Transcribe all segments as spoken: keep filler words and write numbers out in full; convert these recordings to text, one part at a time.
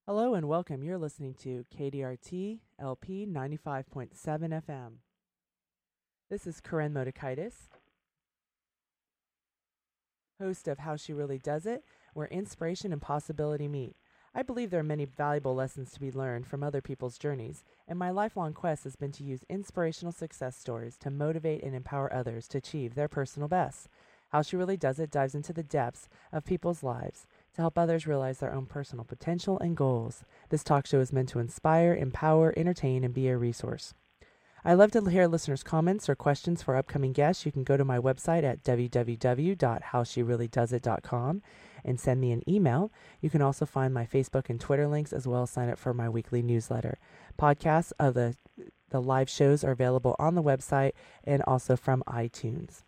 Hello and welcome. You're listening to K D R T L P ninety-five point seven F M. This is Corinne Motikaitis, host of How She Really Does It, where inspiration and possibility meet. I believe there are many valuable lessons to be learned from other people's journeys, and my lifelong quest has been to use inspirational success stories to motivate and empower others to achieve their personal best. How She Really Does It dives into the depths of people's lives to help others realize their own personal potential and goals. This talk show is meant to inspire, empower, entertain, and be a resource. I love to hear listeners' comments or questions for upcoming guests. You can go to my website at w w w dot how she really does it dot com and send me an email. You can also find my Facebook and Twitter links, as well as sign up for my weekly newsletter. Podcasts of the, the live shows are available on the website and also from iTunes.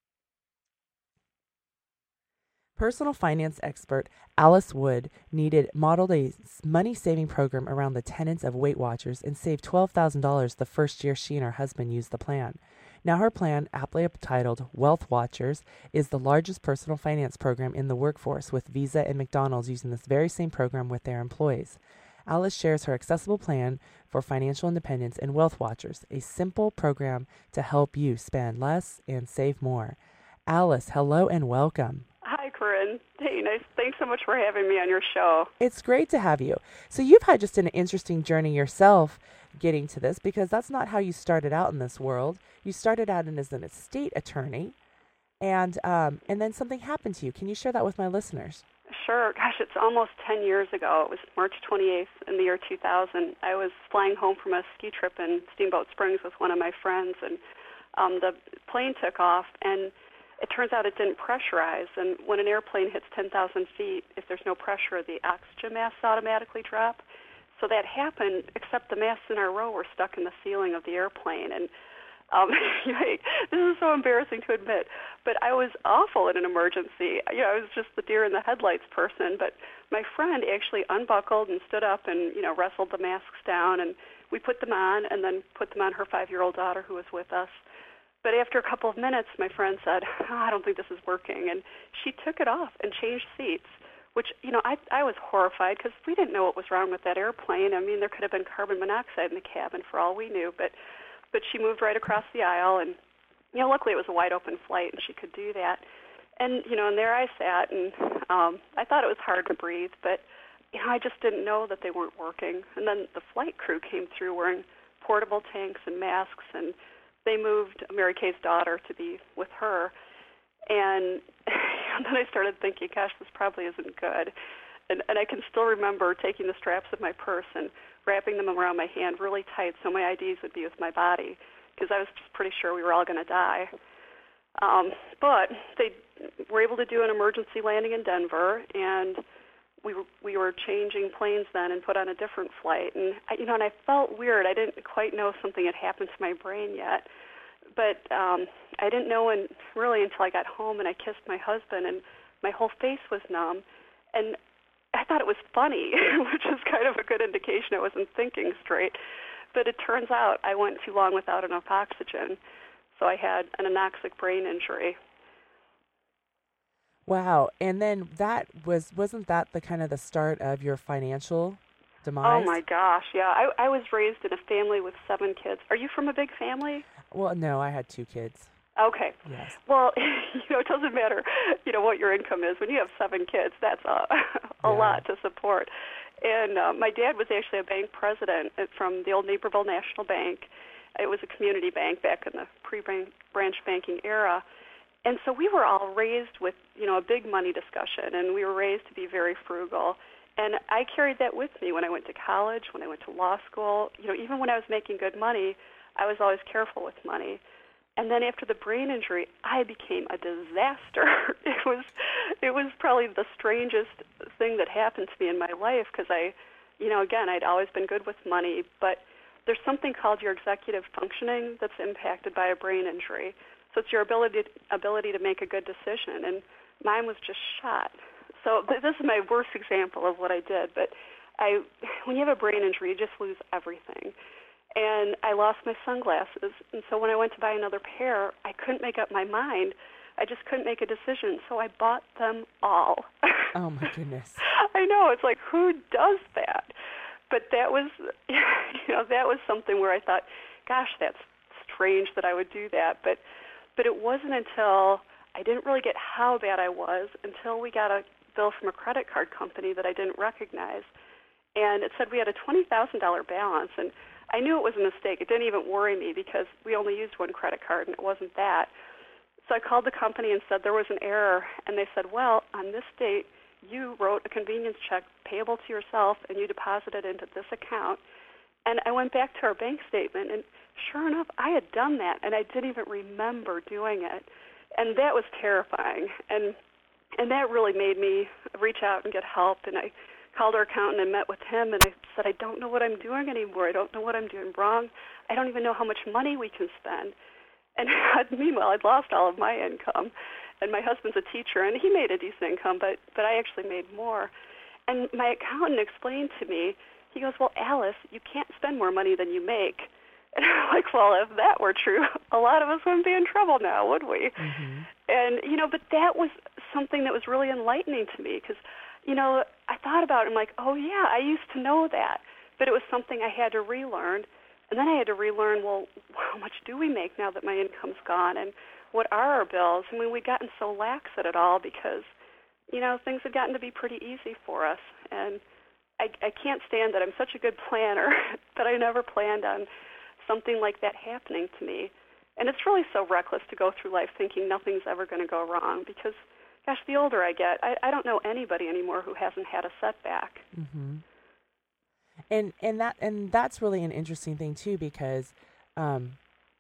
Personal finance expert Alice Wood needed modeled a money-saving program around the tenets of Weight Watchers and saved twelve thousand dollars the first year she and her husband used the plan. Now her plan, aptly titled Wealth Watchers, is the largest personal finance program in the workforce, with Visa and McDonald's using this very same program with their employees. Alice shares her accessible plan for financial independence in Wealth Watchers, a simple program to help you spend less and save more. Alice, hello and welcome. Hi, Corinne. Hey, nice. Thanks so much for having me on your show. It's great to have you. So you've had just an interesting journey yourself getting to this, because that's not how you started out in this world. You started out in, as an estate attorney, and um, and then something happened to you. Can you share that with my listeners? Sure. Gosh, it's almost ten years ago. It was March twenty-eighth in the year two thousand. I was flying home from a ski trip in Steamboat Springs with one of my friends, and um, the plane took off, and it turns out it didn't pressurize, and when an airplane hits ten thousand feet, if there's no pressure, the oxygen masks automatically drop. So that happened, except the masks in our row were stuck in the ceiling of the airplane. And um, this is so embarrassing to admit, but I was awful in an emergency. You know, I was just the deer in the headlights person, but my friend actually unbuckled and stood up and, you know, wrestled the masks down, and we put them on and then put them on her five-year-old daughter who was with us. But after a couple of minutes, my friend said, oh, I don't think this is working. And she took it off and changed seats, which, you know, I, I was horrified because we didn't know what was wrong with that airplane. I mean, there could have been carbon monoxide in the cabin for all we knew. But, but she moved right across the aisle. And, you know, luckily it was a wide-open flight and she could do that. And, you know, and there I sat, and um, I thought it was hard to breathe. But, you know, I just didn't know that they weren't working. And then the flight crew came through wearing portable tanks and masks, and they moved Mary Kay's daughter to be with her. And, and then I started thinking, gosh, this probably isn't good. And, and I can still remember taking the straps of my purse and wrapping them around my hand really tight so my I Ds would be with my body, because I was just pretty sure we were all going to die. Um, but they were able to do an emergency landing in Denver, and we were, we were changing planes then and put on a different flight. And, I, you know, and I felt weird. I didn't quite know something had happened to my brain yet. But um, I didn't know and really until I got home and I kissed my husband, and my whole face was numb. And I thought it was funny, which is kind of a good indication I wasn't thinking straight. But it turns out I went too long without enough oxygen, so I had an anoxic brain injury. Wow. And then that was, wasn't that the kind of the start of your financial demise? Oh, my gosh, yeah. I, I was raised in a family with seven kids. Are you from a big family? Well, no, I had two kids. Okay. Yes. Well, you know, it doesn't matter, you know, what your income is. When you have seven kids, that's a, a Yeah. lot to support. And uh, my dad was actually a bank president from the old Naperville National Bank. It was a community bank back in the pre-branch banking era. And so we were all raised with, you know, a big money discussion, and we were raised to be very frugal. And I carried that with me when I went to college, when I went to law school. You know, even when I was making good money, I was always careful with money. And then after the brain injury, I became a disaster. It was, it was probably the strangest thing that happened to me in my life, because I, you know, again, I'd always been good with money, but there's something called your executive functioning that's impacted by a brain injury. So it's your ability ability to make a good decision, and mine was just shot. So th- this is my worst example of what I did. But I, when you have a brain injury, you just lose everything. And I lost my sunglasses, and so when I went to buy another pair, I couldn't make up my mind I just couldn't make a decision, so I bought them all. Oh, my goodness. I know. It's like, who does that? But that was, you know, that was something where I thought, gosh, that's strange that I would do that. But, but it wasn't until I didn't really get how bad I was until we got a bill from a credit card company that I didn't recognize. And it said we had a twenty thousand dollars balance, and I knew it was a mistake. It didn't even worry me because we only used one credit card, and it wasn't that. So I called the company and said there was an error, and they said, well, on this date, you wrote a convenience check payable to yourself, and you deposited into this account. And I went back to our bank statement, and sure enough, I had done that, and I didn't even remember doing it. And that was terrifying, and and that really made me reach out and get help, and I called our accountant and met with him, and I said, I don't know what I'm doing anymore. I don't know what I'm doing wrong. I don't even know how much money we can spend. And meanwhile, I'd lost all of my income, and my husband's a teacher, and he made a decent income, but, but I actually made more. And my accountant explained to me, he goes, well, Alice, you can't spend more money than you make. And I'm like, well, if that were true, a lot of us wouldn't be in trouble now, would we? Mm-hmm. And, you know, but that was something that was really enlightening to me because, you know, I thought about it, I'm like, oh, yeah, I used to know that. But it was something I had to relearn. And then I had to relearn, well, how much do we make now that my income's gone? And what are our bills? I mean, we'd gotten so lax at it all because, you know, things had gotten to be pretty easy for us. And I, I can't stand that I'm such a good planner, but I never planned on something like that happening to me. And it's really so reckless to go through life thinking nothing's ever going to go wrong because, gosh, the older I get, I, I don't know anybody anymore who hasn't had a setback. Mm-hmm. And and that and that's really an interesting thing too because, um,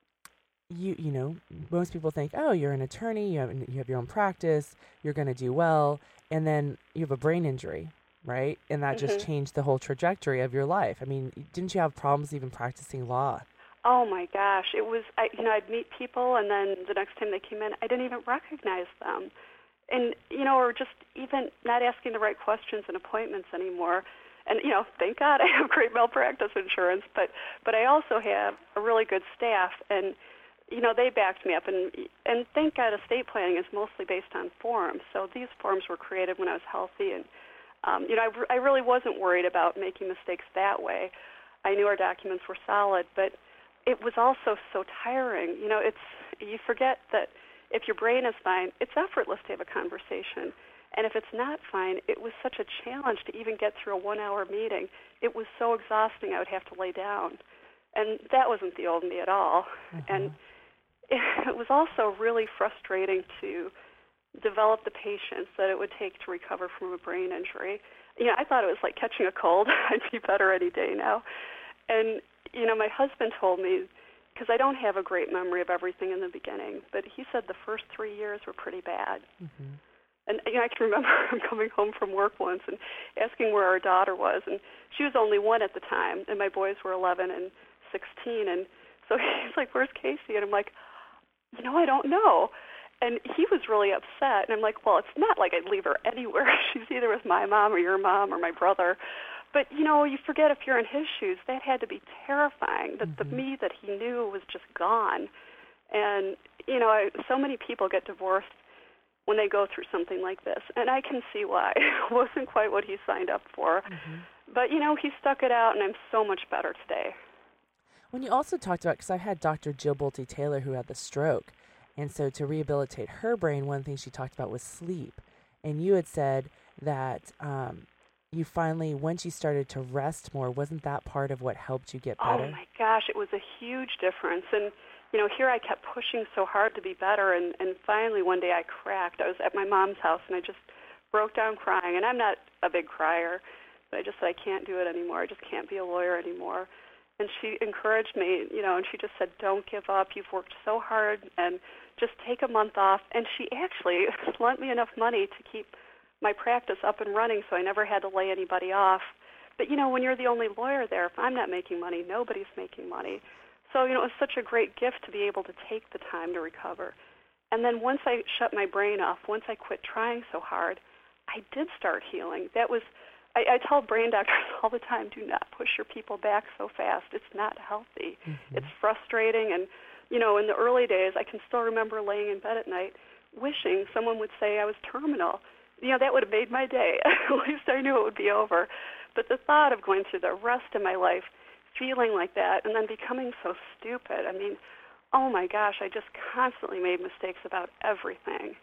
you you know, most people think, oh, you're an attorney, you have you have your own practice, you're going to do well, and then you have a brain injury, right? And that mm-hmm. just changed the whole trajectory of your life. I mean, didn't you have problems even practicing law? Oh my gosh, it was, I, you know, I'd meet people and then the next time they came in, I didn't even recognize them. And, you know, or just even not asking the right questions in appointments anymore. And, you know, thank God I have great malpractice insurance, but, but I also have a really good staff. And, you know, they backed me up. And, and thank God estate planning is mostly based on forms. So these forms were created when I was healthy. And, um, you know, I, I really wasn't worried about making mistakes that way. I knew our documents were solid, but it was also so tiring. You know, it's you forget that if your brain is fine, it's effortless to have a conversation. And if it's not fine, it was such a challenge to even get through a one-hour meeting. It was so exhausting I would have to lay down. And that wasn't the old me at all. Mm-hmm. And it, it was also really frustrating to develop the patience that it would take to recover from a brain injury. You know, I thought it was like catching a cold. I'd be better any day now. And you know, my husband told me, because I don't have a great memory of everything in the beginning, but he said the first three years were pretty bad. Mm-hmm. And you know, I can remember him coming home from work once and asking where our daughter was, and she was only one at the time, and my boys were eleven and sixteen, and so he's like, where's Casey? And I'm like, you know, I don't know. And he was really upset, and I'm like, well, it's not like I'd leave her anywhere. She's either with my mom or your mom or my brother. But, you know, you forget if you're in his shoes, that had to be terrifying, that mm-hmm. the me that he knew was just gone. And, you know, I, so many people get divorced when they go through something like this. And I can see why. It wasn't quite what he signed up for. Mm-hmm. But, you know, he stuck it out, and I'm so much better today. When you also talked about, because I had Doctor Jill Bolte Taylor who had the stroke, and so to rehabilitate her brain, one thing she talked about was sleep. And you had said that um, you finally, once you started to rest more, wasn't that part of what helped you get better? Oh, my gosh, it was a huge difference. And, you know, here I kept pushing so hard to be better, and, and finally one day I cracked. I was at my mom's house, and I just broke down crying. And I'm not a big crier, but I just said, I can't do it anymore. I just can't be a lawyer anymore. And she encouraged me, you know, and she just said, don't give up. You've worked so hard, and just take a month off. And she actually lent me enough money to keep my practice up and running, so I never had to lay anybody off. But, you know, when you're the only lawyer there, if I'm not making money, nobody's making money. So, you know, it was such a great gift to be able to take the time to recover. And then once I shut my brain off, once I quit trying so hard, I did start healing. That was, I, I tell brain doctors all the time, do not push your people back so fast. It's not healthy. Mm-hmm. It's frustrating. And, you know, in the early days, I can still remember laying in bed at night wishing someone would say I was terminal. You know, that would have made my day. At least I knew it would be over. But the thought of going through the rest of my life feeling like that and then becoming so stupid, I mean, oh my gosh, I just constantly made mistakes about everything.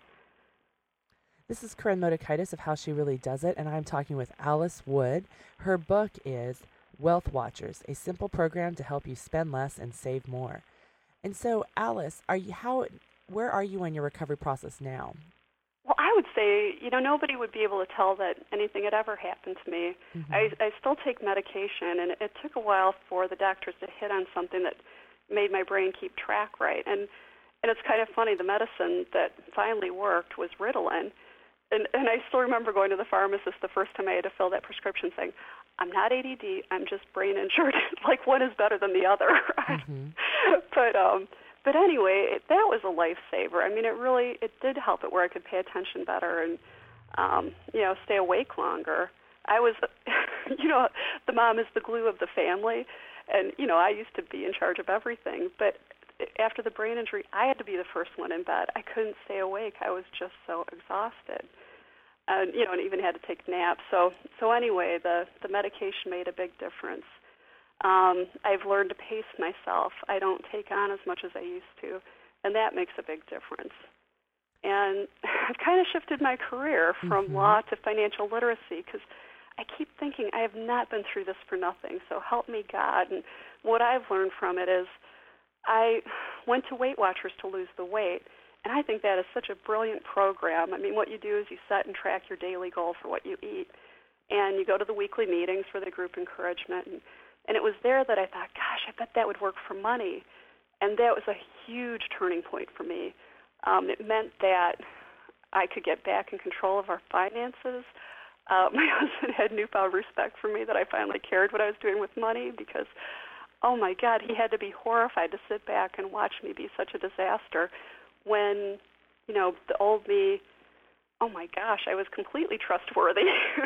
This is Corinne Motekaitis of How She Really Does It, and I'm talking with Alice Wood. Her book is Wealth Watchers, a simple program to help you spend less and save more. And so, Alice, are you how? Where are you in your recovery process now? Well, I would say, you know, nobody would be able to tell that anything had ever happened to me. Mm-hmm. I, I still take medication, and it took a while for the doctors to hit on something that made my brain keep track right. And and it's kind of funny, the medicine that finally worked was Ritalin. And, and I still remember going to the pharmacist the first time I had to fill that prescription saying, I'm not A D D, I'm just brain injured. Like, one is better than the other. Mm-hmm. but um, but anyway, it, that was a lifesaver. I mean, it really, it did help it where I could pay attention better and, um, you know, stay awake longer. I was, you know, the mom is the glue of the family. And, you know, I used to be in charge of everything. But after the brain injury, I had to be the first one in bed. I couldn't stay awake. I was just so exhausted. And, you know, and even had to take naps. So, so anyway, the, the medication made a big difference. Um, I've learned to pace myself. I don't take on as much as I used to, and that makes a big difference. And I've kind of shifted my career from mm-hmm. law to financial literacy because I keep thinking I have not been through this for nothing, so help me God. And what I've learned from it is I went to Weight Watchers to lose the weight, and I think that is such a brilliant program. I mean, what you do is you set and track your daily goal for what you eat, and you go to the weekly meetings for the group encouragement. And, and it was there that I thought, gosh, I bet that would work for money. And that was a huge turning point for me. Um, it meant that I could get back in control of our finances. Uh, my husband had newfound respect for me that I finally cared what I was doing with money because, oh, my God, he had to be horrified to sit back and watch me be such a disaster when, you know, the old me, oh, my gosh, I was completely trustworthy.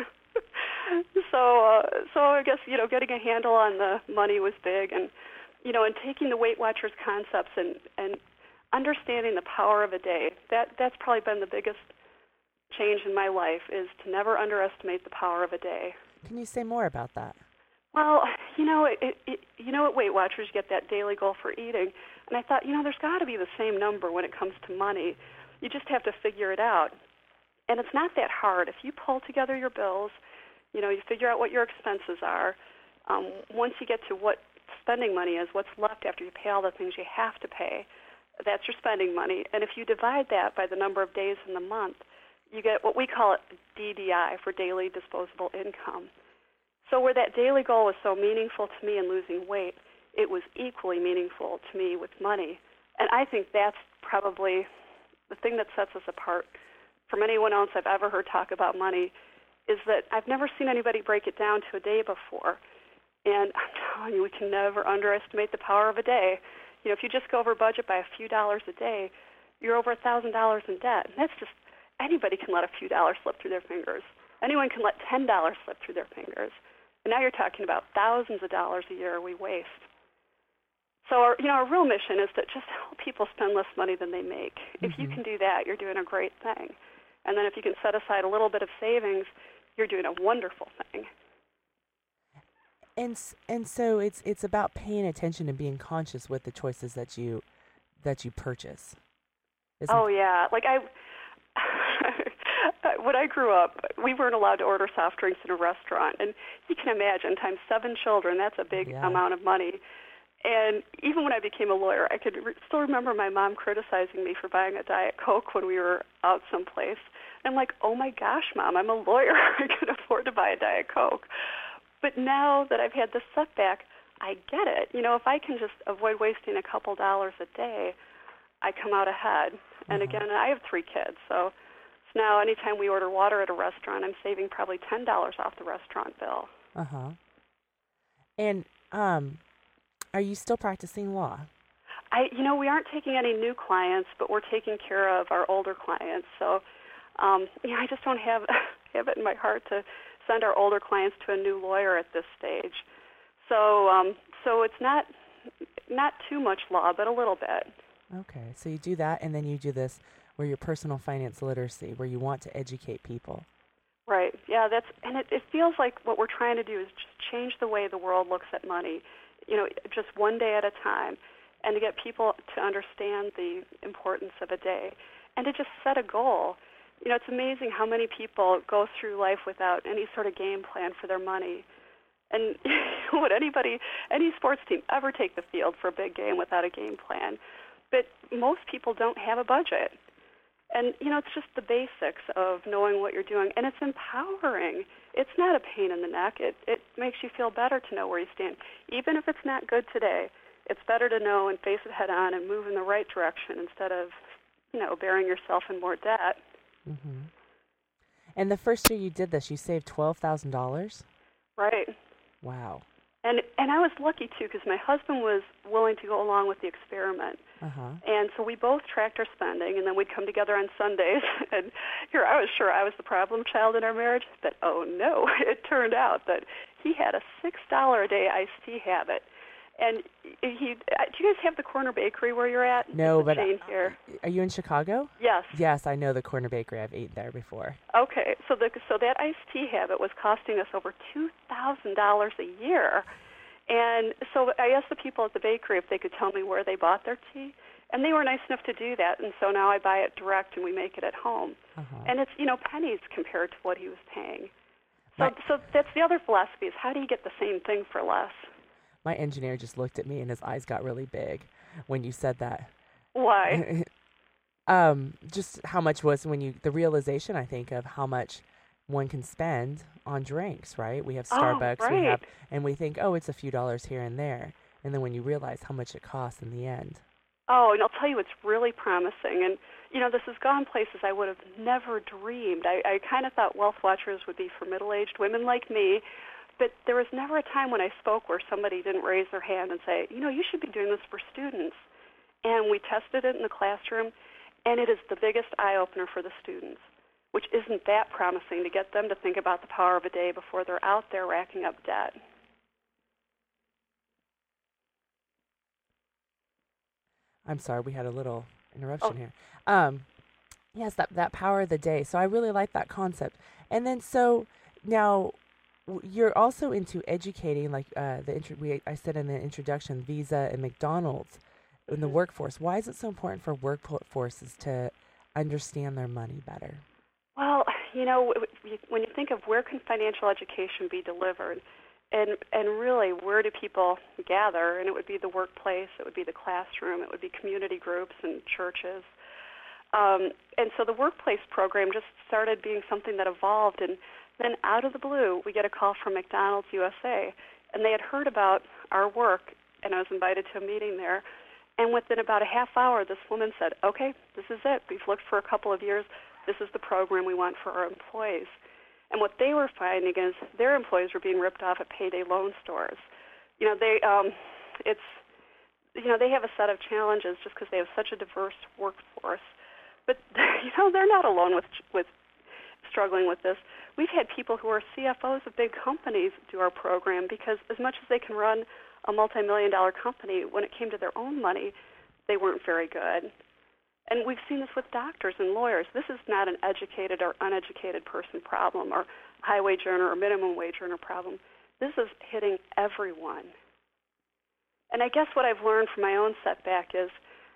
so, uh, so I guess, you know, getting a handle on the money was big and, you know, and taking the Weight Watchers concepts and, and understanding the power of a day. That that's probably been the biggest change in my life is to never underestimate the power of a day. Can you say more about that? Well, you know, it, it, it, you know, at Weight Watchers, you get that daily goal for eating. And I thought, you know, there's got to be the same number when it comes to money. You just have to figure it out. And it's not that hard. If you pull together your bills, you know, you figure out what your expenses are. Um, once you get to what spending money is, what's left after you pay all the things you have to pay, that's your spending money. And if you divide that by the number of days in the month, you get what we call it D D I, for daily disposable income. So where that daily goal was so meaningful to me in losing weight, it was equally meaningful to me with money. And I think that's probably the thing that sets us apart from anyone else I've ever heard talk about money, is that I've never seen anybody break it down to a day before. And I'm telling you, we can never underestimate the power of a day. You know, if you just go over budget by a few dollars a day, you're over one thousand dollars in debt. And that's just, anybody can let a few dollars slip through their fingers. Anyone can let ten dollars slip through their fingers. And now you're talking about thousands of dollars a year we waste. So, our, you know, our real mission is to just help people spend less money than they make. Mm-hmm. If you can do that, you're doing a great thing. And then if you can set aside a little bit of savings, you're doing a wonderful thing. And and so it's it's about paying attention and being conscious with the choices that you that you purchase. Isn't oh yeah, like I when I grew up, we weren't allowed to order soft drinks in a restaurant, and you can imagine times seven children. That's a big yeah. amount of money. And even when I became a lawyer, I could re- still remember my mom criticizing me for buying a Diet Coke when we were out someplace. I'm like, oh my gosh, Mom, I'm a lawyer. I can afford to buy a Diet Coke. But now that I've had this setback, I get it. You know, if I can just avoid wasting a couple dollars a day, I come out ahead. Mm-hmm. And again, I have three kids, so, so now anytime we order water at a restaurant, I'm saving probably ten dollars off the restaurant bill. Uh-huh. And um, are you still practicing law? I, you know, we aren't taking any new clients, but we're taking care of our older clients. So, um, you know, I just don't have have it in my heart to send our older clients to a new lawyer at this stage. So um, so it's not not too much law, but a little bit. Okay, so you do that, and then you do this where your personal finance literacy, where you want to educate people. Right. Yeah, that's and it, it feels like what we're trying to do is just change the way the world looks at money, you know, just one day at a time, and to get people to understand the importance of a day, and to just set a goal. You know, it's amazing how many people go through life without any sort of game plan for their money. And would anybody, any sports team ever take the field for a big game without a game plan? But most people don't have a budget. And, you know, it's just the basics of knowing what you're doing. And it's empowering. It's not a pain in the neck. It, it makes you feel better to know where you stand. Even if it's not good today, it's better to know and face it head on and move in the right direction instead of, you know, burying yourself in more debt. Mm-hmm. And the first year you did this, you saved twelve thousand dollars? Right. Wow. And and I was lucky, too, because my husband was willing to go along with the experiment. Uh-huh. And so we both tracked our spending, and then we'd come together on Sundays. And here I was sure I was the problem child in our marriage, but oh, no. It turned out that he had a six dollars a day iced tea habit. And he, do you guys have the Corner Bakery where you're at? No, it's but chain here. Are you in Chicago? Yes. Yes, I know the Corner Bakery. I've eaten there before. Okay, so the so that iced tea habit was costing us over two thousand dollars a year. And so I asked the people at the bakery if they could tell me where they bought their tea, and they were nice enough to do that. And so now I buy it direct, and we make it at home. Uh-huh. And it's, you know, pennies compared to what he was paying. So, My, so that's the other philosophy is how do you get the same thing for less? My engineer just looked at me, and his eyes got really big when you said that. Why? um, just how much was when you, the realization, I think, of how much one can spend on drinks, right? We have Starbucks, oh, right. we have, and we think, oh, it's a few dollars here and there. And then when you realize how much it costs in the end. Oh, and I'll tell you, it's really promising. And, you know, this has gone places I would have never dreamed. I, I kind of thought Wealth Watchers would be for middle-aged women like me, but there was never a time when I spoke where somebody didn't raise their hand and say, you know, you should be doing this for students. And we tested it in the classroom, and it is the biggest eye-opener for the students, which isn't that promising to get them to think about the power of a day before they're out there racking up debt. I'm sorry, we had a little interruption Oh. here. Um, yes, that, that power of the day. So I really like that concept. And then so now w- you're also into educating, like uh, the intro- we, I said in the introduction, Visa and McDonald's in the Mhm. workforce. Why is it so important for workforces to understand their money better? Well, you know, w- w- when you think of where can financial education be delivered, and and really where do people gather, and it would be the workplace, it would be the classroom, it would be community groups and churches. Um, and so the workplace program just started being something that evolved, and then out of the blue, we get a call from McDonald's U S A, and they had heard about our work, and I was invited to a meeting there. And within about a half hour, this woman said, okay, this is it. We've looked for a couple of years. This is the program we want for our employees. And what they were finding is their employees were being ripped off at payday loan stores. You know, they, um, it's, you know, they have a set of challenges just because they have such a diverse workforce. But you know, they're not alone with with struggling with this. We've had people who are C F Os of big companies do our program because as much as they can run a multi-million dollar company, when it came to their own money, they weren't very good. And we've seen this with doctors and lawyers. This is not an educated or uneducated person problem or high wage earner or minimum wage earner problem. This is hitting everyone. And I guess what I've learned from my own setback is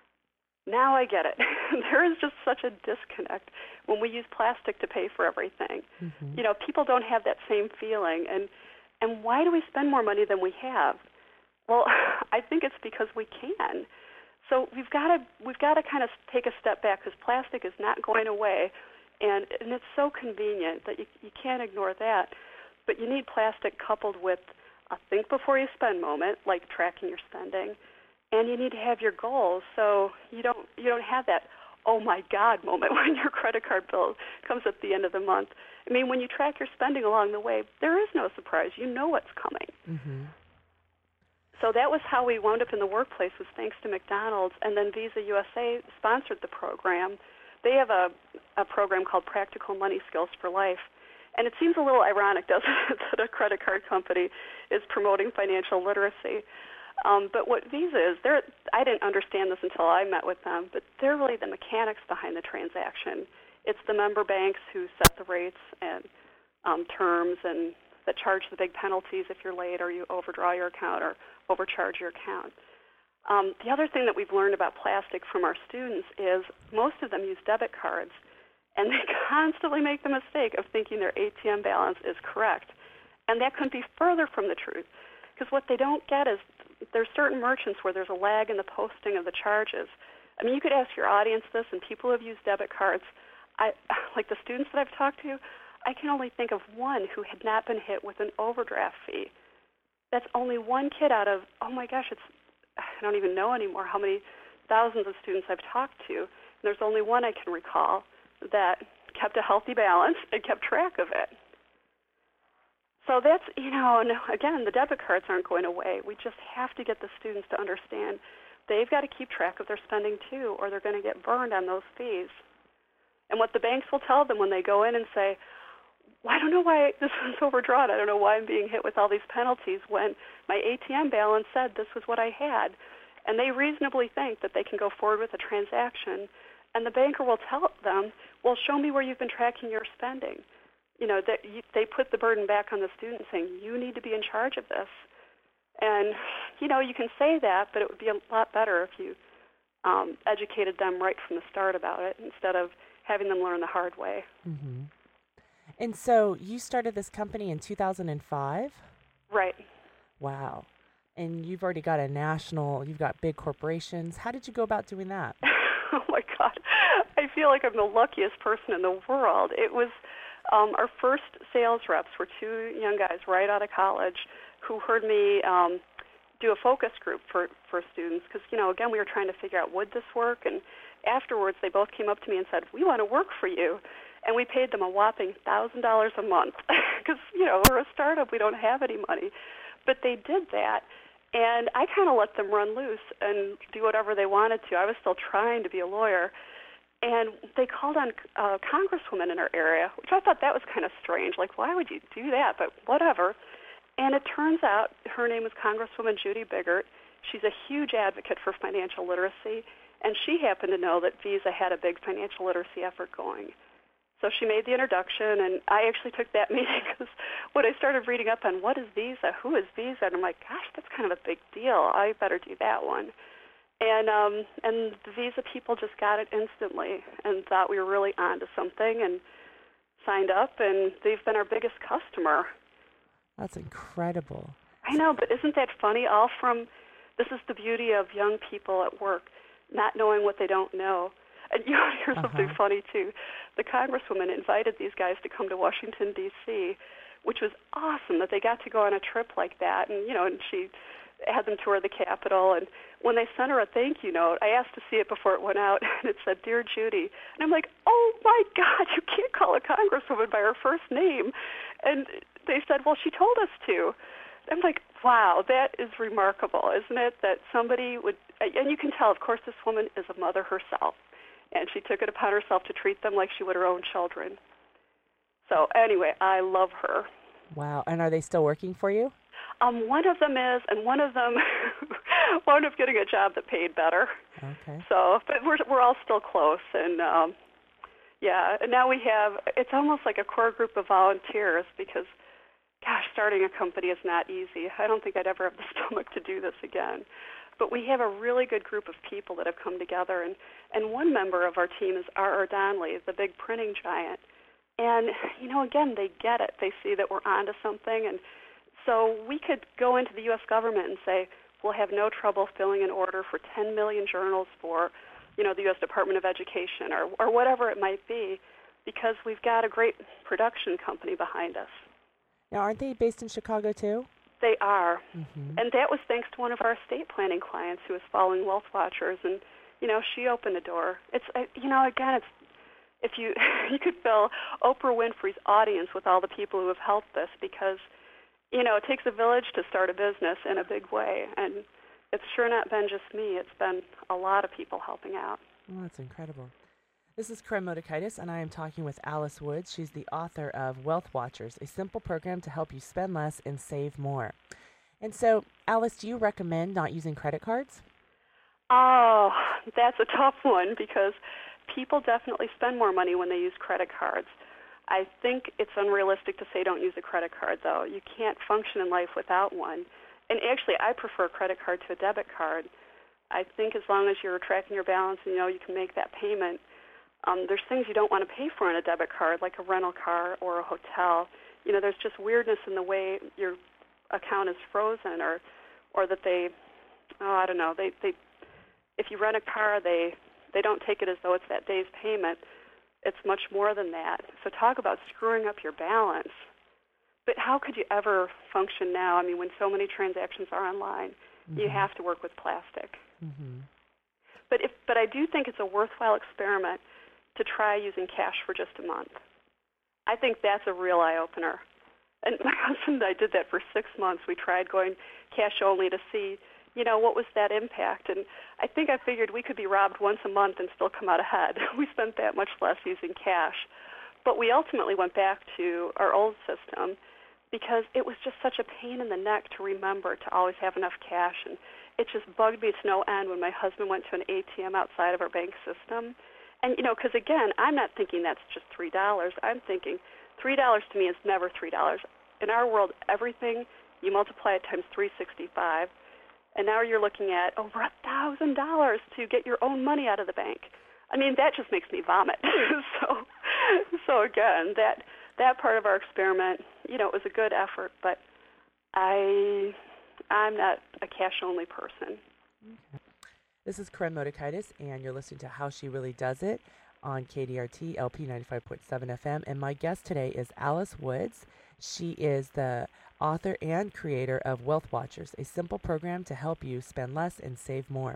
now I get it. There is just such a disconnect when we use plastic to pay for everything. Mm-hmm. You know, people don't have that same feeling. And, and why do we spend more money than we have? Well, I think it's because we can. So we've got to we've got to kind of take a step back because plastic is not going away, and and it's so convenient that you you can't ignore that. But you need plastic coupled with a think before you spend moment, like tracking your spending, and you need to have your goals so you don't you don't have that oh my God moment when your credit card bill comes at the end of the month. I mean, when you track your spending along the way, there is no surprise. You know what's coming. Mm-hmm. So that was how we wound up in the workplace, was thanks to McDonald's, and then Visa U S A sponsored the program. They have a, a program called Practical Money Skills for Life, and it seems a little ironic, doesn't it, that a credit card company is promoting financial literacy. Um, but what Visa is, they're, I didn't understand this until I met with them, but they're really the mechanics behind the transaction. It's the member banks who set the rates and um, terms and that charge the big penalties if you're late or you overdraw your account or overcharge your account. Um, the other thing that we've learned about plastic from our students is most of them use debit cards, and they constantly make the mistake of thinking their A T M balance is correct. And that couldn't be further from the truth, because what they don't get is there's certain merchants where there's a lag in the posting of the charges. I mean, you could ask your audience this, and people who have used debit cards, I, like the students that I've talked to, I can only think of one who had not been hit with an overdraft fee. That's only one kid out of, oh my gosh, it's, I don't even know anymore how many thousands of students I've talked to. And there's only one I can recall that kept a healthy balance and kept track of it. So that's, you know, and again, the debit cards aren't going away. We just have to get the students to understand they've got to keep track of their spending too, or they're going to get burned on those fees. And what the banks will tell them when they go in and say, well, I don't know why this was overdrawn. I don't know why I'm being hit with all these penalties when my A T M balance said this was what I had. And they reasonably think that they can go forward with a transaction. And the banker will tell them, well, show me where you've been tracking your spending. You know, that you, they put the burden back on the student saying, you need to be in charge of this. And, you know, you can say that, but it would be a lot better if you um, educated them right from the start about it instead of having them learn the hard way. Mm-hmm. And so you started this company in two thousand five? Right. Wow. And you've already got a national, you've got big corporations. How did you go about doing that? Oh, my God. I feel like I'm the luckiest person in the world. It was um, our first sales reps were two young guys right out of college who heard me um, do a focus group for, for students because, you know, again, we were trying to figure out would this work. And afterwards, they both came up to me and said, we want to work for you. And we paid them a whopping one thousand dollars a month because, you know, we're a startup. We don't have any money. But they did that, and I kind of let them run loose and do whatever they wanted to. I was still trying to be a lawyer. And they called on a congresswoman in our area, which I thought that was kind of strange. Like, why would you do that? But whatever. And it turns out her name is Congresswoman Judy Biggert. She's a huge advocate for financial literacy, and she happened to know that Visa had a big financial literacy effort going. So she made the introduction, and I actually took that meeting because when I started reading up on what is Visa, who is Visa, and I'm like, gosh, that's kind of a big deal. I better do that one. And um, and the Visa people just got it instantly and thought we were really onto something and signed up, and they've been our biggest customer. That's incredible. I know, but isn't that funny? All from, this is the beauty of young people at work, not knowing what they don't know. And you want to hear something uh-huh. funny, too. The congresswoman invited these guys to come to Washington, D C, which was awesome that they got to go on a trip like that. And, you know, and she had them tour the Capitol. And when they sent her a thank you note, I asked to see it before it went out, and it said, Dear Judy. And I'm like, oh, my God, you can't call a congresswoman by her first name. And they said, well, she told us to. I'm like, wow, that is remarkable, isn't it, that somebody would, and you can tell, of course, this woman is a mother herself. And she took it upon herself to treat them like she would her own children. So anyway, I love her. Wow. And are they still working for you? Um, one of them is, and one of them wound up getting a job that paid better. Okay. So, but we're we're all still close, and um, yeah. And now we have. It's almost like a core group of volunteers because, gosh, starting a company is not easy. I don't think I'd ever have the stomach to do this again. But we have a really good group of people that have come together, and, and one member of our team is R R. Donnelly, the big printing giant. And, you know, again, they get it. They see that we're onto something. And so we could go into the U S government and say, we'll have no trouble filling an order for ten million journals for, you know, the U S Department of Education or, or whatever it might be, because we've got a great production company behind us. Now, aren't they based in Chicago, too? They are, mm-hmm. and that was thanks to one of our estate planning clients who was following Wealth Watchers, and you know she opened the door. It's you know again, it's if you you could fill Oprah Winfrey's audience with all the people who have helped this, because you know it takes a village to start a business in a big way, and it's sure not been just me. It's been a lot of people helping out. Well, that's incredible. This is Corinne Motekaitis, and I am talking with Alice Woods. She's the author of Wealth Watchers, a simple program to help you spend less and save more. And so, Alice, do you recommend not using credit cards? Oh, that's a tough one because people definitely spend more money when they use credit cards. I think it's unrealistic to say don't use a credit card, though. You can't function in life without one. And actually, I prefer a credit card to a debit card. I think as long as you're tracking your balance and you know you can make that payment, um, there's things you don't want to pay for on a debit card, like a rental car or a hotel. You know, there's just weirdness in the way your account is frozen, or, or that they, oh, I don't know, they, they, if you rent a car, they, they don't take it as though it's that day's payment. It's much more than that. So talk about screwing up your balance. But how could you ever function now? I mean, when so many transactions are online, mm-hmm. you have to work with plastic. Mm-hmm. But if, but I do think it's a worthwhile experiment to try using cash for just a month. I think that's a real eye-opener. And my husband and I did that for six months. We tried going cash only to see, you know, what was that impact. And I think I figured we could be robbed once a month and still come out ahead. We spent that much less using cash. But we ultimately went back to our old system because it was just such a pain in the neck to remember to always have enough cash. And it just bugged me to no end when my husband went to an A T M outside of our bank system. And, you know, because, again, I'm not thinking that's just three dollars. I'm thinking three dollars to me is never three dollars. In our world, everything, you multiply it times three hundred sixty-five, and now you're looking at over one thousand dollars to get your own money out of the bank. I mean, that just makes me vomit. so, so again, that that part of our experiment, you know, it was a good effort, but I, I'm not a cash-only person. Okay. This is Corinne Motekaitis, and you're listening to How She Really Does It on K D R T L P ninety-five point seven F M. And my guest today is Alice Woods. She is the author and creator of Wealth Watchers, a simple program to help you spend less and save more.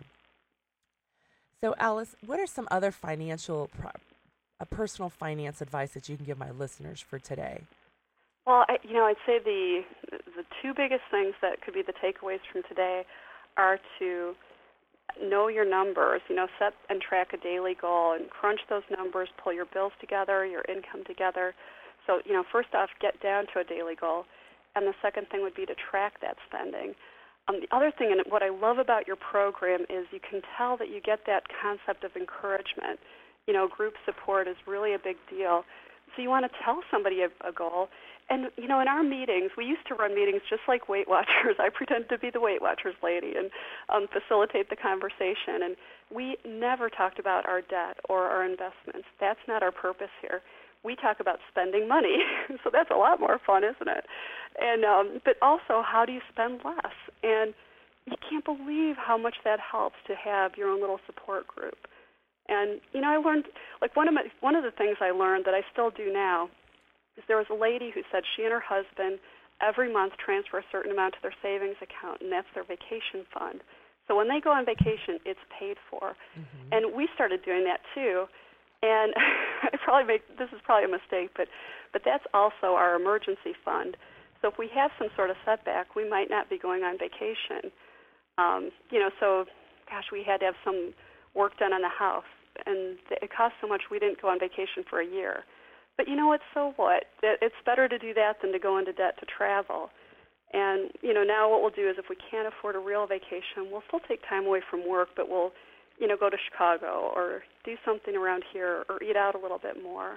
So, Alice, what are some other financial, uh, personal finance advice that you can give my listeners for today? Well, I, you know, I'd say the the two biggest things that could be the takeaways from today are to know your numbers, you know, set and track a daily goal and crunch those numbers, pull your bills together, your income together. So, you know, first off, get down to a daily goal. And the second thing would be to track that spending. Um, the other thing, and what I love about your program, is you can tell that you get that concept of encouragement. You know, group support is really a big deal. So you want to tell somebody a, a goal. And, you know, in our meetings, we used to run meetings just like Weight Watchers. I pretend to be the Weight Watchers lady and um, facilitate the conversation. And we never talked about our debt or our investments. That's not our purpose here. We talk about spending money. So that's a lot more fun, isn't it? And um, but also, how do you spend less? And you can't believe how much that helps to have your own little support group. And, you know, I learned, like one of my, one of the things I learned that I still do now is there was a lady who said she and her husband every month transfer a certain amount to their savings account, and that's their vacation fund. So when they go on vacation, it's paid for. Mm-hmm. And we started doing that too. And I probably make this is probably a mistake, but but that's also our emergency fund. So if we have some sort of setback, we might not be going on vacation. Um, you know, so gosh, we had to have some work done on the house, and it cost so much we didn't go on vacation for a year. But you know what? So what? It's better to do that than to go into debt to travel. And you know, now what we'll do is if we can't afford a real vacation, we'll still take time away from work, but we'll you know, go to Chicago or do something around here or eat out a little bit more.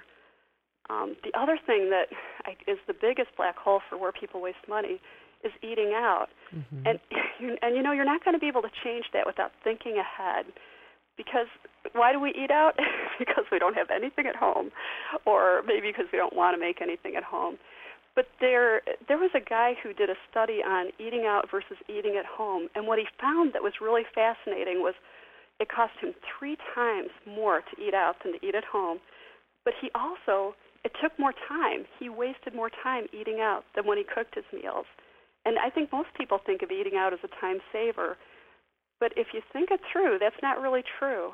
Um, the other thing that I, is the biggest black hole for where people waste money is eating out. Mm-hmm. And, you, and, you know, you're not going to be able to change that without thinking ahead. Because why do we eat out? Because we don't have anything at home, or maybe because we don't want to make anything at home. But there, there was a guy who did a study on eating out versus eating at home, and what he found that was really fascinating was it cost him three times more to eat out than to eat at home. But he also, it took more time. He wasted more time eating out than when he cooked his meals. And I think most people think of eating out as a time saver. But if you think it through, that's not really true.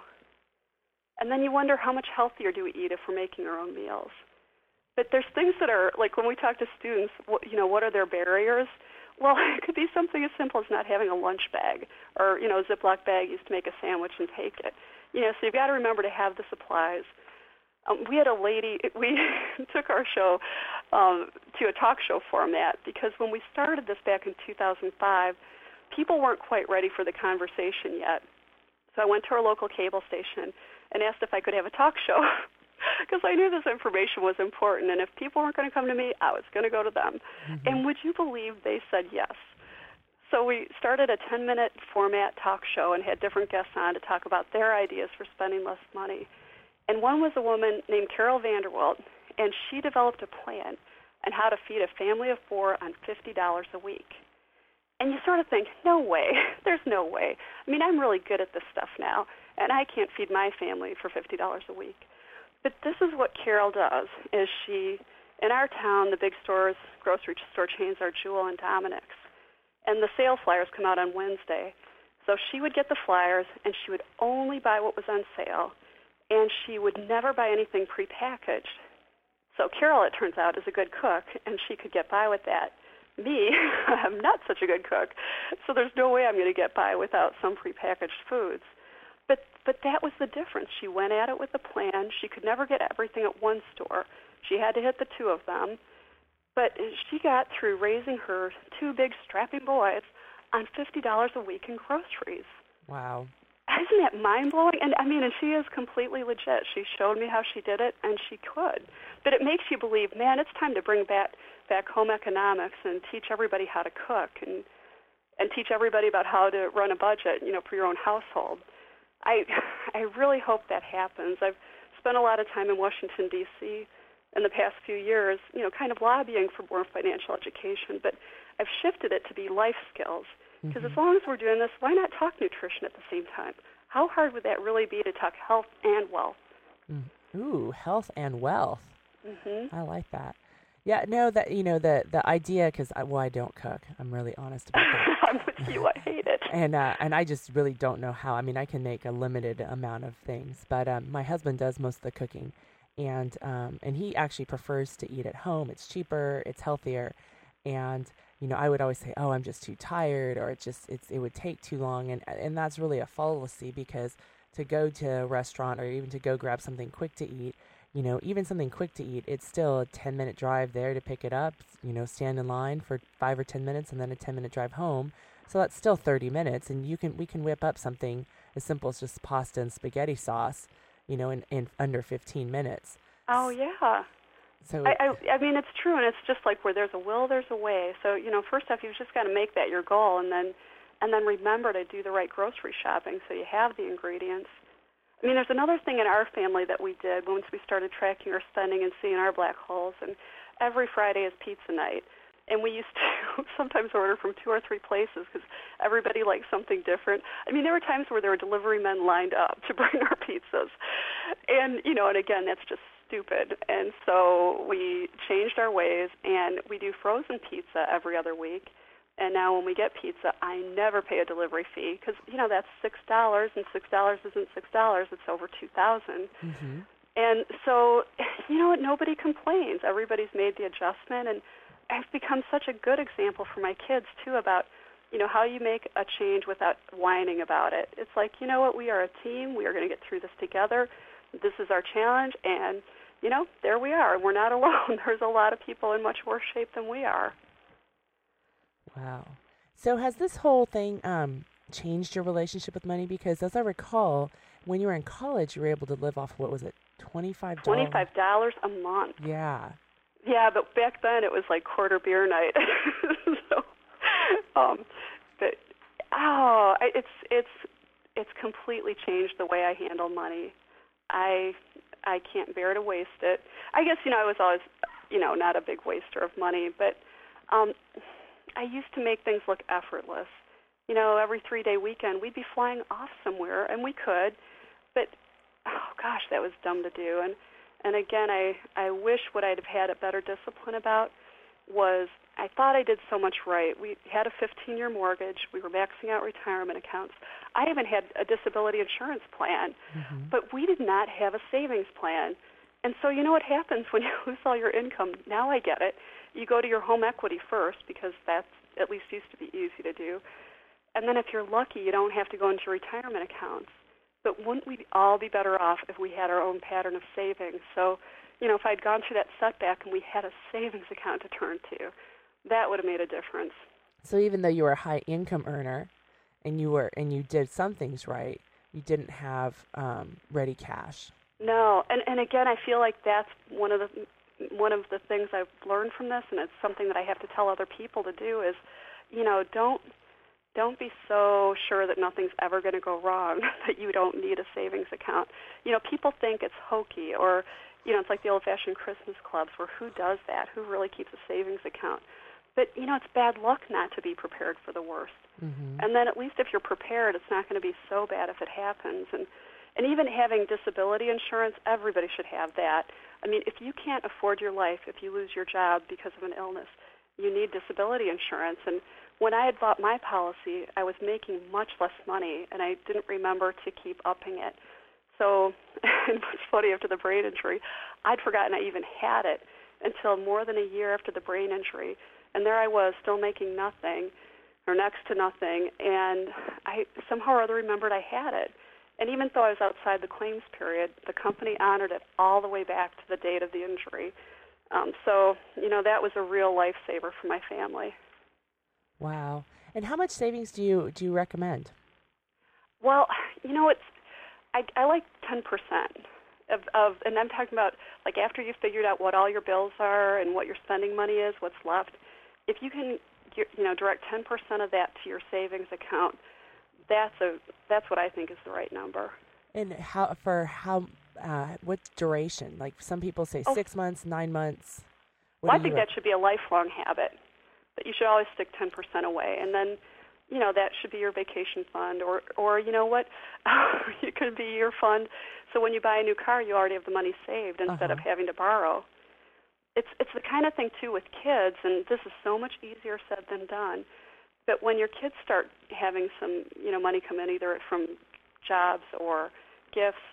And then you wonder how much healthier do we eat if we're making our own meals. But there's things that are, like when we talk to students, what, you know, what are their barriers? Well, it could be something as simple as not having a lunch bag or, you know, a Ziploc bag used to make a sandwich and take it. You know, so you've got to remember to have the supplies. Um, we had a lady, we took our show um, to a talk show format because when we started this back in two thousand five, people weren't quite ready for the conversation yet. So I went to our local cable station and asked if I could have a talk show because I knew this information was important, and if people weren't going to come to me, I was going to go to them. Mm-hmm. And would you believe they said yes? So we started a ten-minute format talk show and had different guests on to talk about their ideas for spending less money. And one was a woman named Carol Vanderwelt, and she developed a plan on how to feed a family of four on fifty dollars a week. And you sort of think, no way, there's no way. I mean, I'm really good at this stuff now, and I can't feed my family for fifty dollars a week. But this is what Carol does, is she, in our town, the big stores, grocery store chains are Jewel and Dominick's. And the sale flyers come out on Wednesday. So she would get the flyers, and she would only buy what was on sale, and she would never buy anything prepackaged. So Carol, it turns out, is a good cook, and she could get by with that. Me, I'm not such a good cook, so there's no way I'm going to get by without some prepackaged foods. But but that was the difference. She went at it with a plan. She could never get everything at one store. She had to hit the two of them. But she got through raising her two big strapping boys on fifty dollars a week in groceries. Wow. Isn't that mind-blowing? And I mean, and she is completely legit. She showed me how she did it, and she could. But it makes you believe, man, it's time to bring back back home economics and teach everybody how to cook and and teach everybody about how to run a budget, you know, for your own household. I I really hope that happens. I've spent a lot of time in Washington, D C in the past few years, you know, kind of lobbying for more financial education, but I've shifted it to be life skills. Because mm-hmm. as long as we're doing this, why not talk nutrition at the same time? How hard would that really be to talk health and wealth? Mm. Ooh, health and wealth. Mm-hmm. I like that. Yeah, no, that you know the the idea, because I, well, I don't cook. I'm really honest about that. I'm with you. I hate it. and uh, and I just really don't know how. I mean, I can make a limited amount of things, but um, my husband does most of the cooking, and um, and he actually prefers to eat at home. It's cheaper, it's healthier, and you know, I would always say, oh, I'm just too tired, or it just it's it would take too long, and and that's really a fallacy, because to go to a restaurant or even to go grab something quick to eat, you know, even something quick to eat, it's still a ten-minute drive there to pick it up, you know, stand in line for five or ten minutes, and then a ten-minute drive home. So that's still thirty minutes, and you can we can whip up something as simple as just pasta and spaghetti sauce, you know, in, in under fifteen minutes. Oh, yeah. So I, I, I mean, it's true, and it's just like where there's a will, there's a way. So, you know, first off, you've just got to make that your goal, and then and then remember to do the right grocery shopping so you have the ingredients. I mean, there's another thing in our family that we did once we started tracking our spending and seeing our black holes, and every Friday is pizza night. And we used to sometimes order from two or three places because everybody liked something different. I mean, there were times where there were delivery men lined up to bring our pizzas. And, you know, and again, that's just stupid. And so we changed our ways, and we do frozen pizza every other week. And now when we get pizza, I never pay a delivery fee because, you know, that's six dollars, and six dollars isn't six dollars. It's over two thousand dollars. Mm-hmm. And so, you know what, nobody complains. Everybody's made the adjustment, and I've become such a good example for my kids, too, about, you know, how you make a change without whining about it. It's like, you know what, we are a team. We are going to get through this together. This is our challenge, and, you know, there we are. We're not alone. There's a lot of people in much worse shape than we are. Wow. So has this whole thing um, changed your relationship with money? Because as I recall, when you were in college, you were able to live off, what was it, twenty-five dollars? twenty-five dollars a month. Yeah. Yeah, but back then it was like quarter beer night. so, um, but oh, it's it's it's completely changed the way I handle money. I I can't bear to waste it. I guess, you know, I was always, you know, not a big waster of money, but um, I used to make things look effortless. You know, every three-day weekend we'd be flying off somewhere, and we could, but oh gosh, that was dumb to do. And And again, I, I wish what I'd have had a better discipline about was I thought I did so much right. We had a fifteen-year mortgage. We were maxing out retirement accounts. I even had a disability insurance plan, mm-hmm. but we did not have a savings plan. And so you know what happens when you lose all your income? Now I get it. You go to your home equity first because that's at least used to be easy to do. And then if you're lucky, you don't have to go into retirement accounts. but wouldn't we all be better off if we had our own pattern of savings? So, you know, if I'd gone through that setback and we had a savings account to turn to, that would have made a difference. So even though you were a high income earner and you were and you did some things right, you didn't have um, ready cash. No, and and again, I feel like that's one of the one of the things I've learned from this, and it's something that I have to tell other people to do is, you know, don't don't be so sure that nothing's ever going to go wrong that you don't need a savings account. You know, people think it's hokey, or, you know, it's like the old-fashioned Christmas clubs where who does that? Who really keeps a savings account? But, you know, it's bad luck not to be prepared for the worst. Mm-hmm. And then at least if you're prepared, it's not going to be so bad if it happens. And and even having disability insurance, everybody should have that. I mean, if you can't afford your life, if you lose your job because of an illness, you need disability insurance. And when I had bought my policy, I was making much less money, and I didn't remember to keep upping it. So it was funny, after the brain injury, I'd forgotten I even had it until more than a year after the brain injury. And there I was, still making nothing, or next to nothing, and I somehow or other remembered I had it. And even though I was outside the claims period, the company honored it all the way back to the date of the injury. Um, so, you know, that was a real lifesaver for my family. Wow. And how much savings do you do you recommend? Well, you know, it's I, I like ten percent of, of, and I'm talking about like after you've figured out what all your bills are and what your spending money is, what's left. If you can, you know, direct ten percent of that to your savings account, that's a that's what I think is the right number. And how for how uh, what duration? Like some people say oh. six months, nine months. What Well, I do think you that should be a lifelong habit. That you should always stick ten percent away, and then, you know, that should be your vacation fund, or or you know what, it could be your fund. So when you buy a new car, you already have the money saved instead uh-huh. of having to borrow. It's it's the kind of thing too with kids, and this is so much easier said than done. But when your kids start having some, you know, money come in either from jobs or gifts,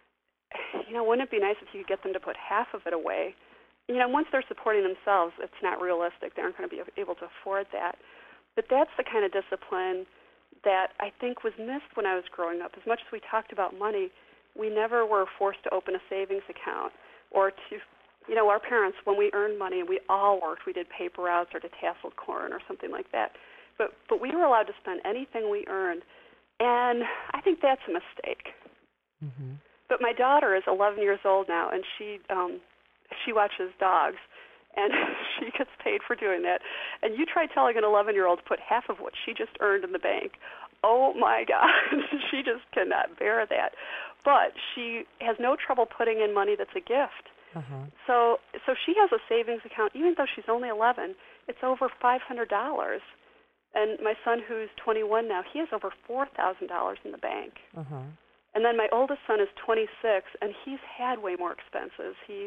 you know, wouldn't it be nice if you could get them to put half of it away? You know, once they're supporting themselves, it's not realistic. They aren't going to be able to afford that. But that's the kind of discipline that I think was missed when I was growing up. As much as we talked about money, we never were forced to open a savings account or to, you know, our parents, when we earned money and we all worked, we did paper routes or detasseled corn or something like that. But but we were allowed to spend anything we earned, and I think that's a mistake. Mm-hmm. But my daughter is eleven years old now, and she um, she watches dogs, and she gets paid for doing that. And you try telling an eleven-year-old to put half of what she just earned in the bank. Oh, my God, she just cannot bear that. But she has no trouble putting in money that's a gift. Uh-huh. So so she has a savings account, even though she's only eleven, it's over five hundred dollars. And my son, who's twenty-one now, he has over four thousand dollars in the bank. Uh-huh. And then my oldest son is twenty-six, and he's had way more expenses. He,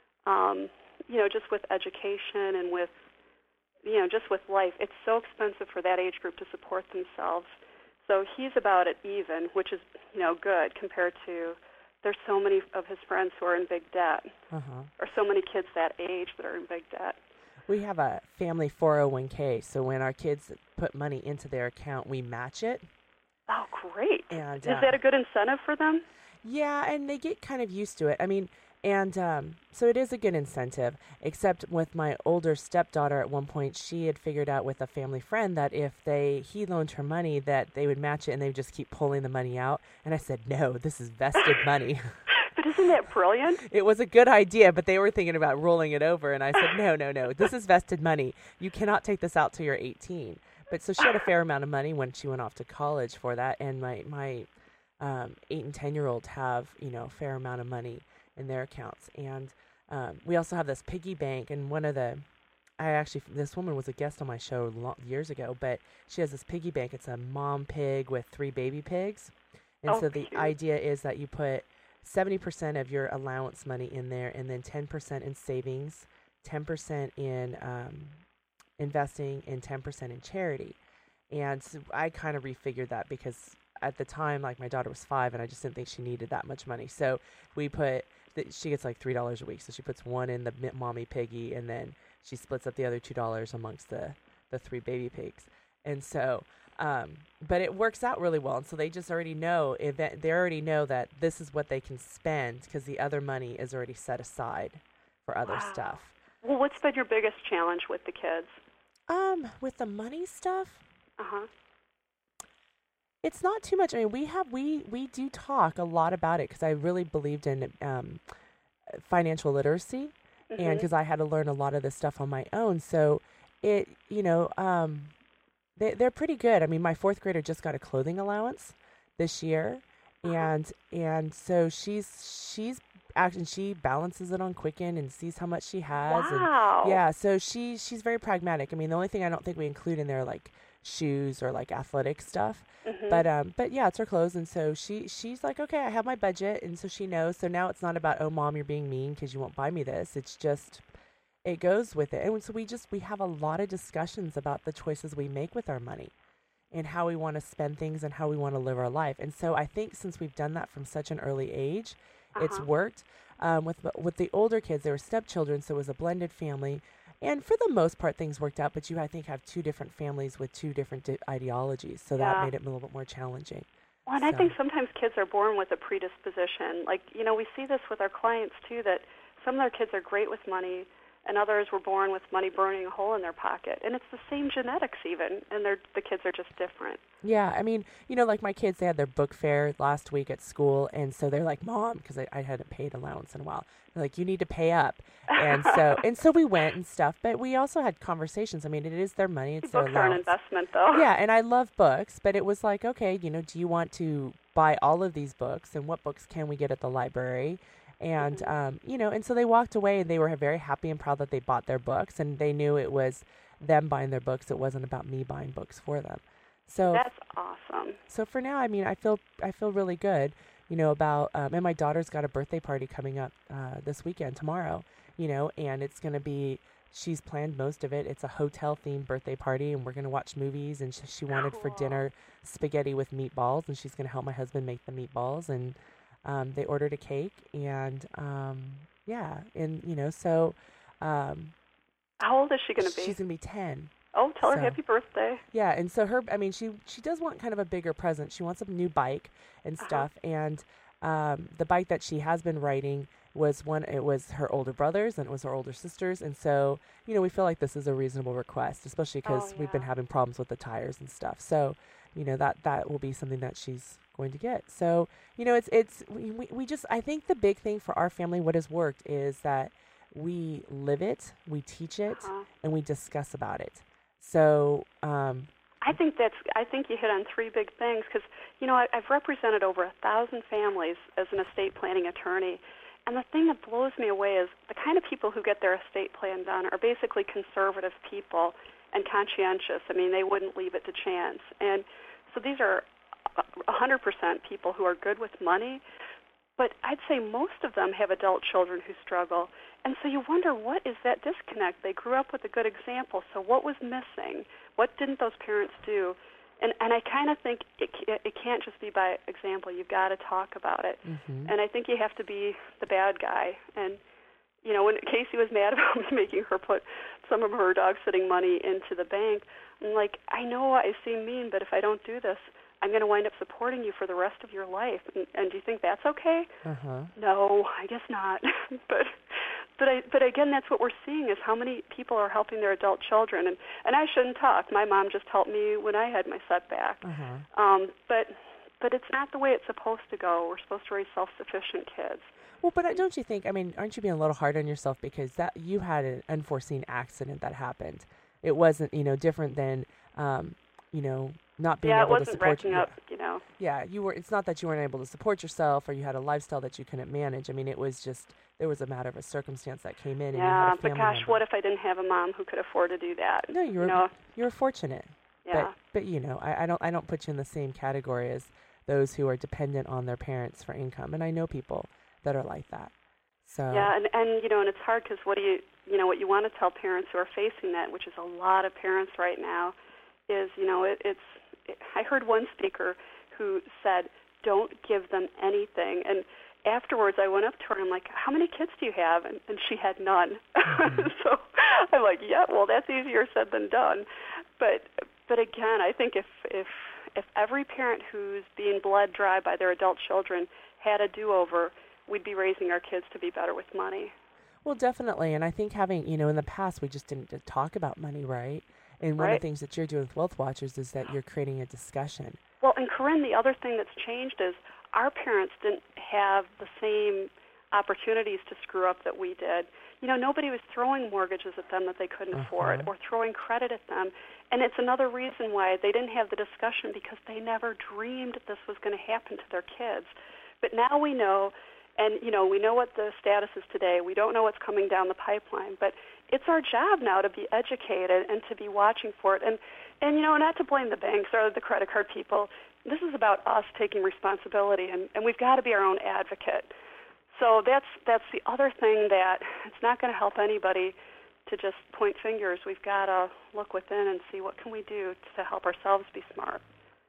um, you know, just with education and with, you know, just with life, it's so expensive for that age group to support themselves. So he's about at even, which is, you know, good compared to, there's so many of his friends who are in big debt, Uh-huh. or so many kids that age that are in big debt. We have a family four oh one k, so when our kids put money into their account, we match it. Oh, great. And, is uh, that a good incentive for them? Yeah, and they get kind of used to it. I mean, and um, so it is a good incentive, except with my older stepdaughter at one point, she had figured out with a family friend that if they he loaned her money, that they would match it and they would just keep pulling the money out. And I said, no, this is vested money. But isn't that brilliant? It was a good idea, but they were thinking about rolling it over. And I said, no, no, no, this is vested money. You cannot take this out till you're eighteen. But so she had a fair amount of money when she went off to college for that. And my, my um, eight and ten-year-old have, you know, a fair amount of money in their accounts. And um, we also have this piggy bank. And one of the, I actually, this woman was a guest on my show lo- years ago, but she has this piggy bank. It's a mom pig with three baby pigs. And Oh, so the cute. idea is that you put seventy percent of your allowance money in there, and then ten percent in savings, ten percent in um, investing, and ten percent in charity. And so I kind of refigured that because at the time, like, my daughter was five, and I just didn't think she needed that much money. So we put, th- she gets like three dollars a week. So she puts one in the mi- mommy piggy, and then she splits up the other two dollars amongst the, the three baby pigs. And so, um, but it works out really well. And so they just already know, if that, they already know that this is what they can spend because the other money is already set aside for other Wow. stuff. Well, what's been your biggest challenge with the kids? Um, with the money stuff, Uh-huh. it's not too much. I mean, we have, we, we do talk a lot about it because I really believed in, um, financial literacy. Mm-hmm. And because I had to learn a lot of this stuff on my own. So it, you know, um, they, they're pretty good. I mean, my fourth grader just got a clothing allowance this year. Uh-huh. And, and so she's, she's actually, she balances it on Quicken and sees how much she has. Wow. And yeah. So she, she's very pragmatic. I mean, the only thing I don't think we include in there, like shoes or like athletic stuff. Mm-hmm. But um, but yeah, it's her clothes, and so she she's like, okay, I have my budget, and so she knows. So now it's not about, oh, mom, you're being mean because you won't buy me this. It's just, it goes with it, and so we just we have a lot of discussions about the choices we make with our money, and how we want to spend things and how we want to live our life. And so I think since we've done that from such an early age, Uh-huh. it's worked. Um, with with the older kids, they were stepchildren, so it was a blended family. And for the most part, things worked out, but you, I think, have two different families with two different di- ideologies, so Yeah. that made it a little bit more challenging. Well, and So- I think sometimes kids are born with a predisposition. Like, you know, we see this with our clients, too, that some of their kids are great with money, and others were born with money burning a hole in their pocket. And it's the same genetics even, and they're, the kids are just different. Yeah, I mean, you know, like my kids, they had their book fair last week at school, and so they're like, Mom, because I, I hadn't paid allowance in a while. They're like, you need to pay up. And so and so we went and stuff, but we also had conversations. I mean, it is their money. It's their Books are an allowance. investment, though. Yeah, and I love books, but it was like, okay, you know, do you want to buy all of these books, and what books can we get at the library? And, Mhm. um, you know, and so they walked away, and they were very happy and proud that they bought their books, and they knew it was them buying their books. It wasn't about me buying books for them. So That's awesome. so for now, I mean, I feel I feel really good, you know, about, um, and my daughter's got a birthday party coming up uh, this weekend, tomorrow, you know, and it's going to be, she's planned most of it. It's a hotel-themed birthday party, and we're going to watch movies, and sh- she wanted for Cool. dinner spaghetti with meatballs, and she's going to help my husband make the meatballs, and um, they ordered a cake, and um, yeah, and, you know, so um, How old is she going to be? she's going to be ten. Oh, tell her so- happy birthday. Yeah, and so her, I mean, she she does want kind of a bigger present. She wants a new bike and Uh-huh. stuff, and um, the bike that she has been riding was one. It was her older brother's, and it was her older sister's, and so you know we feel like this is a reasonable request, especially because Oh, we've been yeah. having problems with the tires and stuff. So you know that that will be something that she's going to get. So you know it's it's we we, we just I think the big thing for our family, what has worked, is that we live it, we teach it, Uh-huh. and we discuss about it. So, um, I think that's. I think you hit on three big things because you know I, I've represented over a thousand families as an estate planning attorney, and the thing that blows me away is the kind of people who get their estate plan done are basically conservative people and conscientious. I mean, they wouldn't leave it to chance, and so these are a hundred percent people who are good with money. But I'd say most of them have adult children who struggle. And so you wonder, what is that disconnect? They grew up with a good example, so what was missing? What didn't those parents do? And and I kind of think it, it can't just be by example. You've got to talk about it. mhm. And I think you have to be the bad guy. And, you know, when Casey was mad about me making her put some of her dog-sitting money into the bank, I'm like, I know I seem mean, but if I don't do this, I'm going to wind up supporting you for the rest of your life. And, and do you think that's okay? Uh-huh. No, I guess not. but but I but again, that's what we're seeing is how many people are helping their adult children. And, and I shouldn't talk. My mom just helped me when I had my setback. Uh-huh. Um, but but it's not the way it's supposed to go. We're supposed to raise self-sufficient kids. Well, but uh, don't you think, I mean, aren't you being a little hard on yourself because that you had an unforeseen accident that happened? It wasn't, you know, different than, um, you know, not being yeah, it able to wasn't support wrecking yeah. up, you know. Yeah, you were. It's not that you weren't able to support yourself or you had a lifestyle that you couldn't manage. I mean, it was just there was a matter of a circumstance that came in. And you had Yeah, a family but gosh, member. what if I didn't have a mom who could afford to do that? No, you were. know? You were fortunate. Yeah. But but you know, I, I don't I don't put you in the same category as those who are dependent on their parents for income, and I know people that are like that. So Yeah, and, and you know, and it's hard because what do you, you know, what you want to tell parents who are facing that, which is a lot of parents right now, is, you know, it, it's, it, I heard one speaker who said, don't give them anything. And afterwards I went up to her and I'm like, how many kids do you have? And, and she had none. Mhm. So I'm like, yeah, well, that's easier said than done. But but again, I think if if if every parent who's being bled dry by their adult children had a do-over, we'd be raising our kids to be better with money. Well, definitely. And I think having, you know, in the past, we just didn't talk about money, right? And one right. of the things that you're doing with Wealth Watchers is that you're creating a discussion. Well, and Corinne, the other thing that's changed is our parents didn't have the same opportunities to screw up that we did. You know, nobody was throwing mortgages at them that they couldn't uh-huh. afford or throwing credit at them. And it's another reason why they didn't have the discussion, because they never dreamed this was going to happen to their kids. But now we know, and, you know, we know what the status is today. We don't know what's coming down the pipeline. But it's our job now to be educated and to be watching for it. And, and you know, not to blame the banks or the credit card people. This is about us taking responsibility, and, and we've got to be our own advocate. So that's that's the other thing, that it's not going to help anybody to just point fingers. We've got to look within and see what can we do to help ourselves be smart.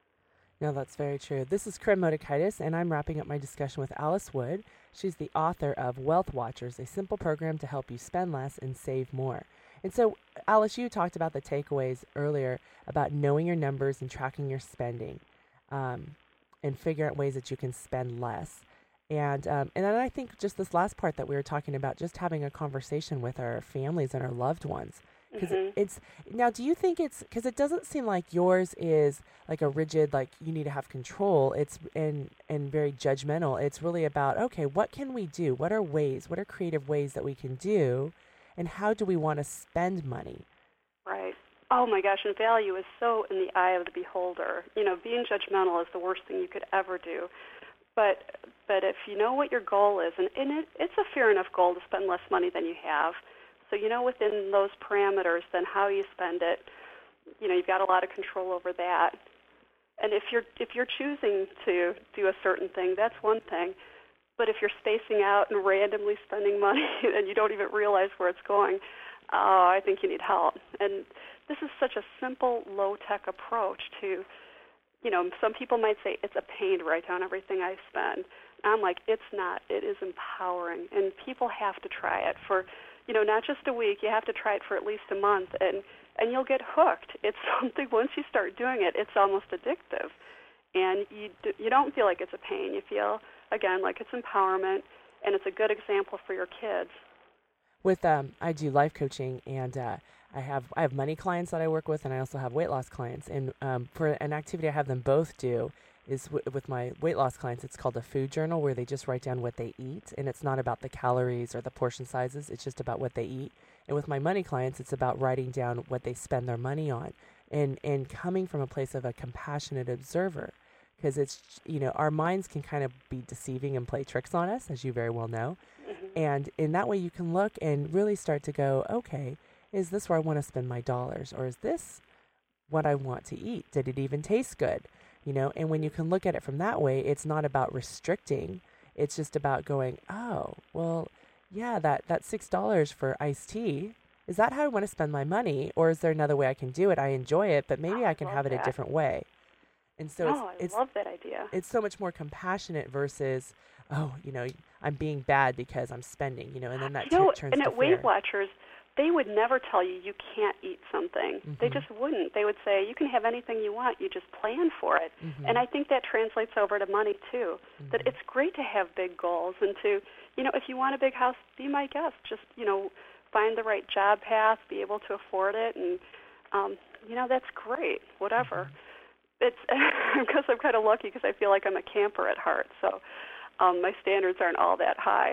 No, that's very true. This is Corinne Motekaitis, and I'm wrapping up my discussion with Alice Wood. She's the author of Wealth Watchers, a simple program to help you spend less and save more. And so, Alice, you talked about the takeaways earlier about knowing your numbers and tracking your spending, um, and figuring out ways that you can spend less. And um, and then I think just this last part that we were talking about, just having a conversation with our families and our loved ones. Because mm-hmm. it's, now do you think it's, because it doesn't seem like yours is like a rigid, like you need to have control. It's, and, and very judgmental. It's really about, okay, what can we do? What are ways, what are creative ways that we can do? And how do we want to spend money? Right. Oh my gosh, and value is so in the eye of the beholder. You know, being judgmental is the worst thing you could ever do. But but if you know what your goal is, and, and it, it's a fair enough goal to spend less money than you have, so you know within those parameters then how you spend it, you know, you've got a lot of control over that. And if you're if you're choosing to do a certain thing, that's one thing. But if you're spacing out and randomly spending money and you don't even realize where it's going, oh, I think you need help. And this is such a simple, low-tech approach to, you know, some people might say it's a pain to write down everything I spend. I'm like, it's not. It is empowering. And people have to try it for, you know, not just a week. You have to try it for at least a month, and, and you'll get hooked. It's something, once you start doing it, it's almost addictive. And you do, you don't feel like it's a pain. You feel, again, like it's empowerment, and it's a good example for your kids. With um, I do life coaching, and uh, I have I have money clients that I work with, and I also have weight loss clients. And um, for an activity I have them both do is w- with my weight loss clients, it's called a food journal, where they just write down what they eat, and it's not about the calories or the portion sizes. It's just about what they eat. And with my money clients, it's about writing down what they spend their money on, and and coming from a place of a compassionate observer, because it's, you know, our minds can kind of be deceiving and play tricks on us, as you very well know. Mm-hmm. And in that way, you can look and really start to go, okay, is this where I want to spend my dollars, or is this what I want to eat? Did it even taste good? You know, and when you can look at it from that way, it's not about restricting. It's just about going, oh, well, yeah, that, that six dollars for iced tea, is that how I want to spend my money? Or is there another way I can do it? I enjoy it, but maybe oh, I can I have it that. a different way. And so oh, it's, it's, I love that idea. It's so much more compassionate versus, oh, you know, I'm being bad because I'm spending, you know, and then that you know, t- turns and to at fear. Weight Watchers, they would never tell you you can't eat something. Mm-hmm. They just wouldn't. They would say you can have anything you want. You just plan for it. Mm-hmm. And I think that translates over to money too. Mm-hmm. That it's great to have big goals and to, you know, if you want a big house, be my guest. Just, you know, find the right job path, be able to afford it, and um, you know, that's great. Whatever. Mm-hmm. It's because I'm kind of lucky because I feel like I'm a camper at heart. So um, my standards aren't all that high.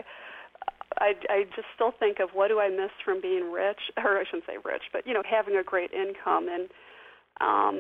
I, I just still think of what do I miss from being rich, or I shouldn't say rich, but, you know, having a great income. And um,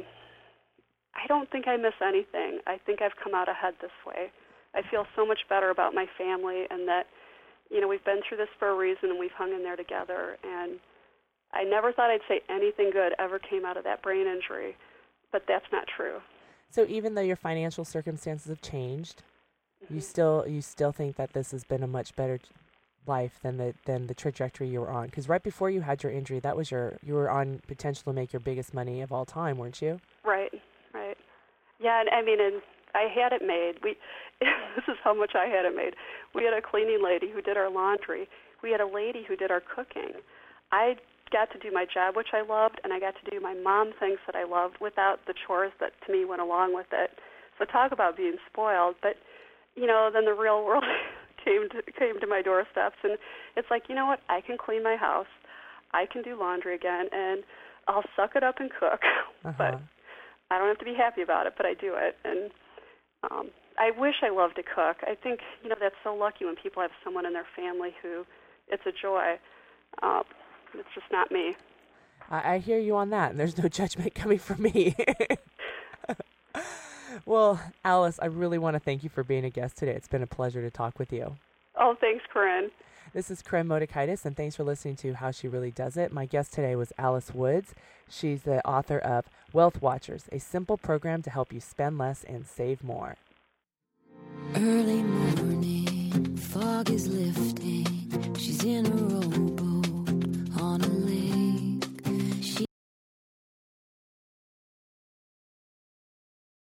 I don't think I miss anything. I think I've come out ahead this way. I feel so much better about my family, and that, you know, we've been through this for a reason, and we've hung in there together. And I never thought I'd say anything good ever came out of that brain injury, but that's not true. So even though your financial circumstances have changed, mm-hmm. you still you still think that this has been a much better life than the than the trajectory you were on? Because right before you had your injury, that was your you were on potential to make your biggest money of all time, weren't you? Right, right. Yeah, and I mean, and I had it made. We this is how much I had it made. We had a cleaning lady who did our laundry. We had a lady who did our cooking. I got to do my job, which I loved, and I got to do my mom things that I loved without the chores that, to me, went along with it. So talk about being spoiled. But, you know, then the real world came to, came to my doorsteps, and it's like, you know what, I can clean my house, I can do laundry again, and I'll suck it up and cook. Uh-huh. But I don't have to be happy about it, but I do it. And um, I wish I loved to cook. I think, you know, that's so lucky when people have someone in their family who it's a joy. Uh, it's just not me. I, I hear you on that, and there's no judgment coming from me. Well, Alice, I really want to thank you for being a guest today. It's been a pleasure to talk with you. Oh, thanks, Corinne. This is Corinne Motekaitis, and thanks for listening to How She Really Does It. My guest today was Alice Woods. She's the author of Wealth Watchers, a simple program to help you spend less and save more. Early morning, fog is lifting.